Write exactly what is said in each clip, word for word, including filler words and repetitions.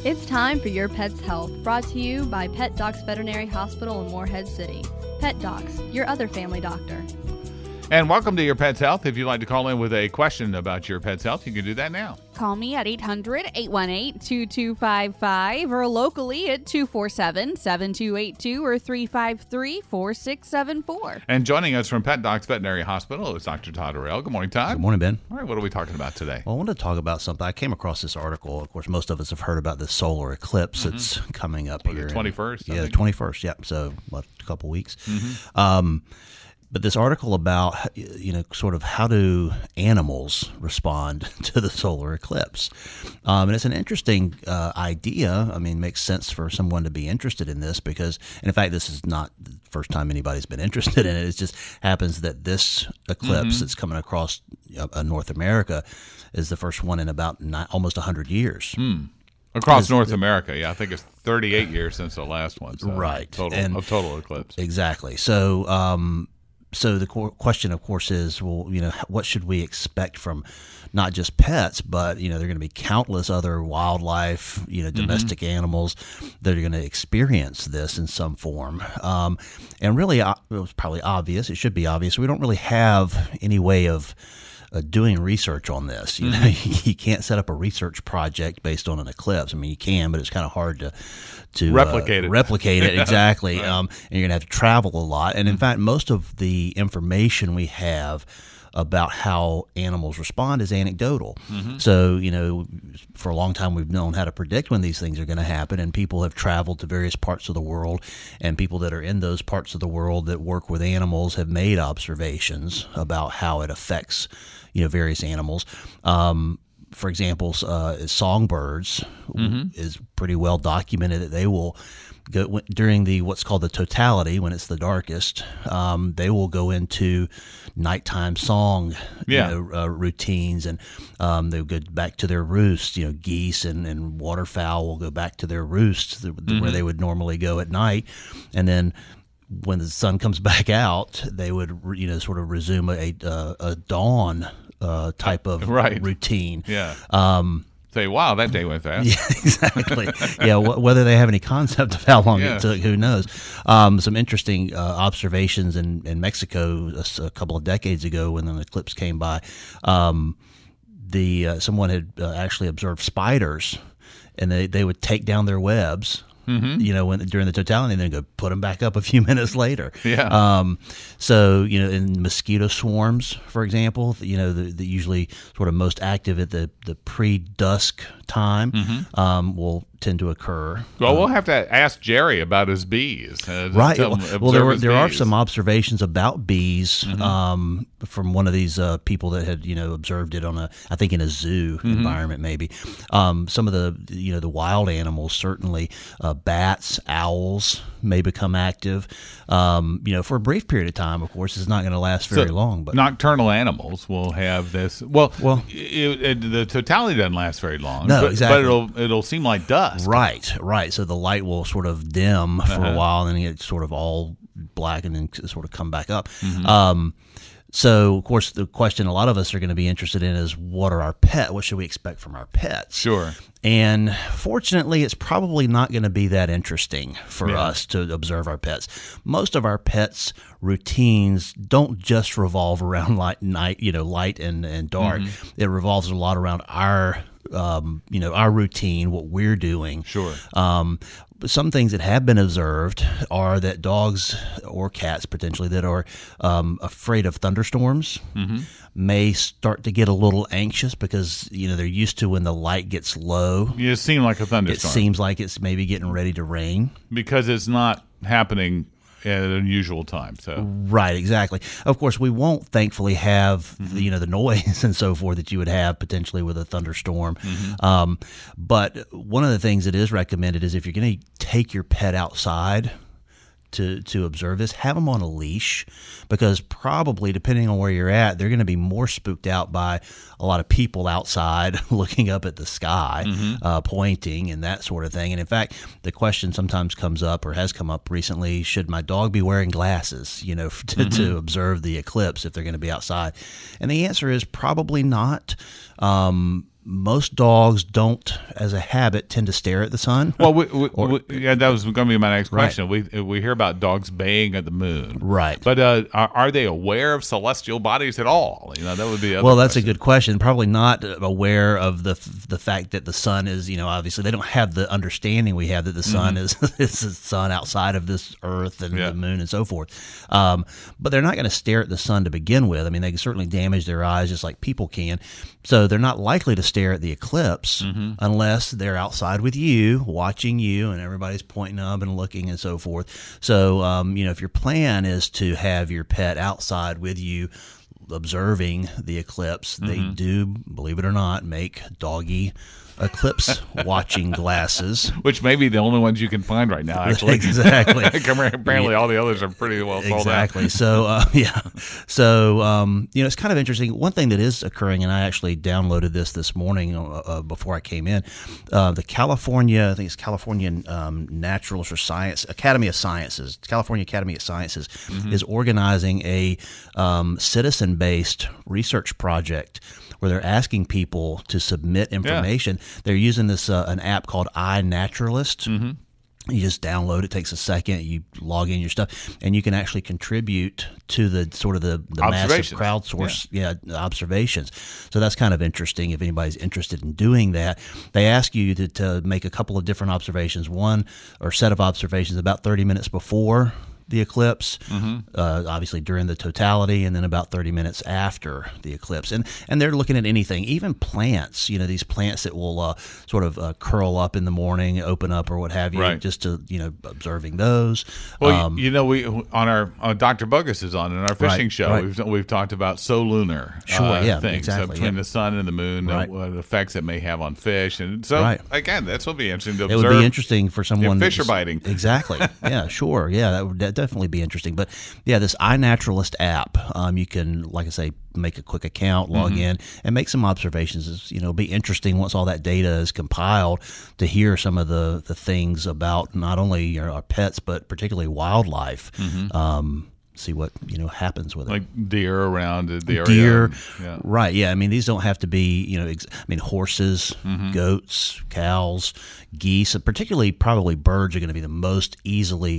It's time for Your Pet's Health, brought to you by Pet Docs Veterinary Hospital in Morehead City. Pet Docs, your other family doctor. And welcome to Your Pet's Health. If you'd like to call in with a question about your pet's health, you can do that now. Call me at eight hundred, eight one eight, two two five five or locally at two four seven, seven two eight two or three five three, four six seven four. And joining us from Pet Docs Veterinary Hospital is Doctor Todd Harrell. Good morning, Todd. Good morning, Ben. All right, what are we talking about today? Well, I want to talk about something. I came across this article. Of course, most of us have heard about the solar eclipse mm-hmm. that's coming up well, here. The twenty-first? In, yeah, the twenty-first, yeah. So, what, a couple weeks. Mm-hmm. Um, but this article about, you know, sort of how do animals respond to the solar eclipse? Um, and it's an interesting uh, idea. I mean, it makes sense for someone to be interested in this because, and in fact, this is not the first time anybody's been interested in it. It just happens that this eclipse mm-hmm. that's coming across uh, North America is the first one in about nine, almost one hundred years. Mm. Across North America, yeah. I think it's thirty-eight years since the last one. So right. Total, and, a total eclipse. Exactly. So, um, So the question, of course, is, well, you know, what should we expect from not just pets, but, you know, there are going to be countless other wildlife, you know, domestic mm-hmm. animals that are going to experience this in some form. Um, and really, it was probably obvious. It should be obvious. We don't really have any way of Uh, doing research on this. You know, mm-hmm. you can't set up a research project based on an eclipse. I mean, you can, but it's kind of hard to to replicate uh, it. Replicate it exactly. Right. Um, and you're going to have to travel a lot. And in mm-hmm. fact, most of the information we have about how animals respond is anecdotal. Mm-hmm. So, you know, for a long time we've known how to predict when these things are going to happen, and people have traveled to various parts of the world, and people that are in those parts of the world that work with animals have made observations about how it affects, you know, various animals. Um, for example, uh, songbirds mm-hmm. is pretty well documented that they will go during the what's called the totality, when it's the darkest. Um, they will go into nighttime song yeah. you know, uh, routines, and um, they'll go back to their roosts. You know, geese and, and waterfowl will go back to their roosts mm-hmm. where they would normally go at night, and then when the sun comes back out, they would you know sort of resume a a, a dawn uh, type of right. routine. Yeah. Um, Say, wow, that day went fast. Yeah, exactly. yeah, w- whether they have any concept of how long yeah. it took, who knows? Um, some interesting uh, observations in, in Mexico a, a couple of decades ago when an eclipse came by. Um, the uh, someone had uh, actually observed spiders, and they, they would take down their webs. Mm-hmm. You know, when during the totality, and then go put them back up a few minutes later. Yeah. Um, so you know, in mosquito swarms, for example, you know, the, the usually sort of most active at the the pre-dusk time mm-hmm. um, will tend to occur. Well, um, we'll have to ask Jerry about his bees. Uh, right. Well, well, there were, there bees. are some observations about bees mm-hmm. um, from one of these uh, people that had you know observed it on a, I think in a zoo mm-hmm. environment maybe. Um, some of the you know the wild animals certainly. Uh, Bats, owls may become active, um, you know, for a brief period of time. Of course, it's not going to last very so long. But nocturnal animals will have this. Well, well, it, it, the totality doesn't last very long. No, but, exactly. But it'll it'll seem like dusk. Right, right. So the light will sort of dim for uh-huh. a while, and then it's sort of all black, and then sort of come back up. Mm-hmm. Um, So, of course, the question a lot of us are going to be interested in is what are our pet? What should we expect from our pets? Sure. And fortunately, it's probably not going to be that interesting for yeah. us to observe our pets. Most of our pets' routines don't just revolve around light, night, you know, light and, and dark. Mm-hmm. It revolves a lot around our, um, you know, our routine, what we're doing. Sure. Um, Some things that have been observed are that dogs or cats potentially that are um, afraid of thunderstorms mm-hmm. may start to get a little anxious because you know they're used to when the light gets low. Yeah, it seems like a thunderstorm. It seems like it's maybe getting ready to rain because it's not happening at an unusual time. So right, exactly. Of course, we won't thankfully have mm-hmm. the, you know the noise and so forth that you would have potentially with a thunderstorm. Mm-hmm. Um, but one of the things that is recommended is if you're going to take your pet outside to to observe this, have them on a leash, because probably depending on where you're at, they're going to be more spooked out by a lot of people outside looking up at the sky, mm-hmm. uh, pointing and that sort of thing. And in fact, the question sometimes comes up or has come up recently: should my dog be wearing glasses, you know, to, mm-hmm. to observe the eclipse if they're going to be outside? And the answer is probably not. Um, most dogs don't, as a habit, tend to stare at the sun. Well, we, we, Or- we, yeah, that was going to be my next Right. question. We we hear about dogs baying at the moon, Right. But uh, are, are they aware of celestial bodies at all? You know, that would be. The other Well, that's a question. good question. Probably not aware of the the fact that the sun is, you know, obviously they don't have the understanding we have that the sun is is the sun outside of this Earth and Yeah. the moon and so forth. Um, but they're not going to stare at the sun to begin with. I mean, they can certainly damage their eyes just like people can. So they're not likely to stare at the eclipse unless they're outside with you, watching you, and everybody's pointing up and looking and so forth. So, um, you know, if your plan is to have your pet outside with you, observing the eclipse, they do, believe it or not, make doggy eclipse watching glasses. Which may be the only ones you can find right now. Actually, Exactly. Apparently, all the others are pretty well sold Exactly. So, uh, yeah. So, um, you know, it's kind of interesting. One thing that is occurring, and I actually downloaded this this morning uh, uh, before I came in, uh, the California, I think it's California um, Naturalist or Science, Academy of Sciences, California Academy of Sciences is organizing a um, citizen-based research project where they're asking people to submit information. They're using this uh, an app called iNaturalist. Mm-hmm. You just download it. Takes a second. You log in your stuff, and you can actually contribute to the sort of the, the massive Observations. crowdsource yeah. observations. So that's kind of interesting if anybody's interested in doing that. They ask you to, to make a couple of different observations, one or set of observations about thirty minutes before the eclipse, mm-hmm. uh, obviously during the totality, and then about thirty minutes after the eclipse. And and they're looking at anything, even plants, you know, these plants that will uh, sort of uh, curl up in the morning, open up or what have you, Right. just to, you know, observing those. Well, Um, you know, we on our uh, Doctor Bogus is on in our fishing Right, show. right. We've we've talked about solunar Sure, uh, yeah, things exactly, uh, between yeah. the sun and the moon, Right. uh, what effects it may have on fish, and so Right. again, that's will be interesting to It observe. would be interesting for someone. fish are that's- biting. Exactly. Yeah, sure. Yeah, that would de- definitely be interesting. But yeah, this iNaturalist app, um, you can, like I say, make a quick account, log Mm-hmm. in, and make some observations. It's, you know, it'll be interesting once all that data is compiled to hear some of the, the things about not only your, our pets, but particularly wildlife. Um, see what, you know, happens with it. Mm-hmm. Like deer around the area. Deer, Yeah. right? Yeah, I mean these don't have to be, you know. Ex- I mean horses, Mm-hmm. goats, cows, geese, and particularly probably birds are going to be the most easily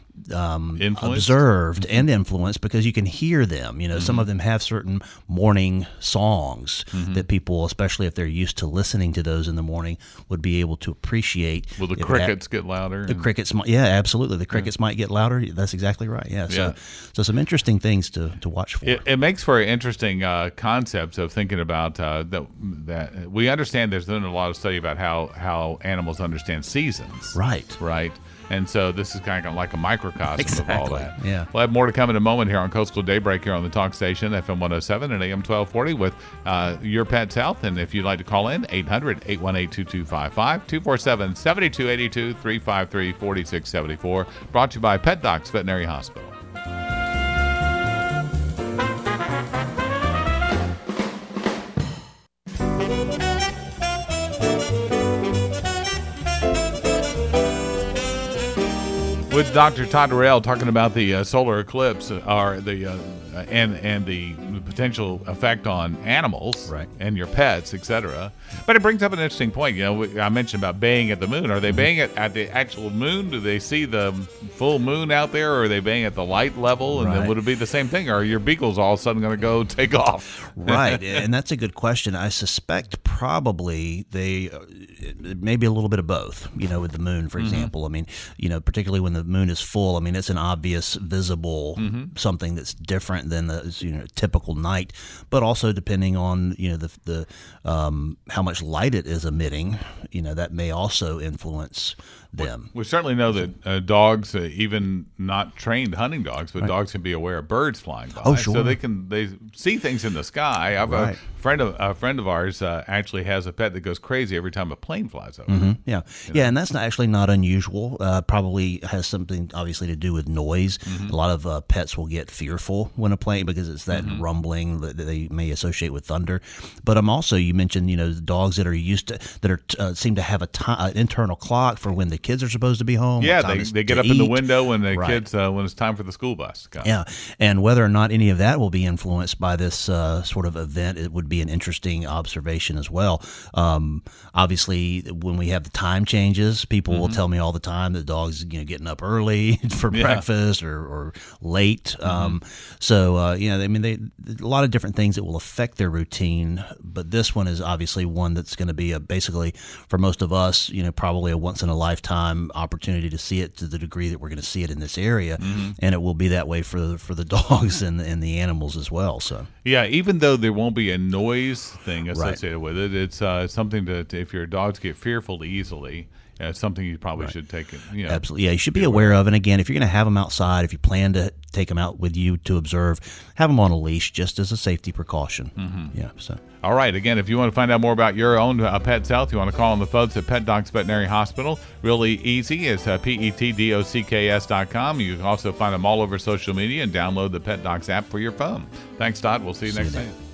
um, Influenced? observed and influenced because you can hear them. You know, some of them have certain morning songs that people, especially if they're used to listening to those in the morning, would be able to appreciate. Will the if it ha- crickets get louder? the and- crickets, might, yeah, absolutely. The crickets might get louder. That's exactly right. Yeah. So, Yeah. so some interesting things to, to watch for. It, it makes for interesting uh, concepts of thinking about uh, that. That we understand there's been a lot of study about how how animals understand seasons. Right. Right. And so this is kind of like a microcosm of all Exactly, that. yeah. We'll have more to come in a moment here on Coastal Daybreak here on the Talk Station, F M one oh seven and A M twelve forty with uh, Your Pet's Health. And if you'd like to call in, eight hundred, eight one eight, two two five five, two four seven, seven two eight two, three five three, four six seven four. Brought to you by Pet Docs Veterinary Hospital. With Doctor Todd Durrell talking about the uh, solar eclipse, uh, or the uh, and and the potential effect on animals, Right. and your pets, et cetera. But it brings up an interesting point. You know, we, I mentioned about baying at the moon. Are they baying at, at the actual moon? Do they see the full moon out there, or are they baying at the light level? And then Right. would it be the same thing, or are your beagles all of a sudden going to go take off? Right, and that's a good question. I suspect probably they uh, maybe a little bit of both. You know, with the moon, for example. I mean, you know, particularly when the moon is full. I mean, it's an obvious, visible something that's different than the you know typical night. But also depending on you know the the um, how much light it is emitting, you know, that may also influence them. We certainly know that uh, dogs, uh, even not trained hunting dogs, but dogs can be aware of birds flying by. Oh, sure. So they can they see things in the sky. I've Right. a friend of a friend of ours uh, actually has a pet that goes crazy every time a plane flies over. Mhm. Yeah, yeah, and that's not actually not unusual. Uh, probably has something obviously to do with noise. A lot of uh, pets will get fearful when a plane because it's that rumbling that they may associate with thunder. But I'm also you mentioned you know dogs that are used to that are uh, seem to have a ti an internal clock for when the kids are supposed to be home. Yeah, what time they, it's they get to up in the eat. window when the Right. kids uh, when it's time for the school bus to come. Yeah, and whether or not any of that will be influenced by this uh, sort of event, it would be an interesting observation as well. Um, obviously, when we have the time changes, people mm-hmm. will tell me all the time that dogs, you know, getting up early for yeah. breakfast or, or late. Mm-hmm. Um, so, uh, you know, I mean, they, a lot of different things that will affect their routine, but this one is obviously one that's going to be a basically for most of us, you know, probably a once in a lifetime opportunity to see it to the degree that we're going to see it in this area, mm-hmm. and it will be that way for the, for the dogs and and the animals as well. So yeah, even though there won't be a noise thing associated right. with it, it's uh, something that if your dogs get fearful easily. Yeah, it's something you probably right. should take. You know, absolutely, yeah. You should be aware of. And again, if you're going to have them outside, if you plan to take them out with you to observe, have them on a leash just as a safety precaution. Mm-hmm. Yeah. So. All right. Again, if you want to find out more about your own uh, pet's health, you want to call on the folks at Pet Docs Veterinary Hospital. Really easy. It's uh, P E T D O C K S dot com. You can also find them all over social media and download the Pet Docs app for your phone. Thanks, Todd. We'll see you see next time.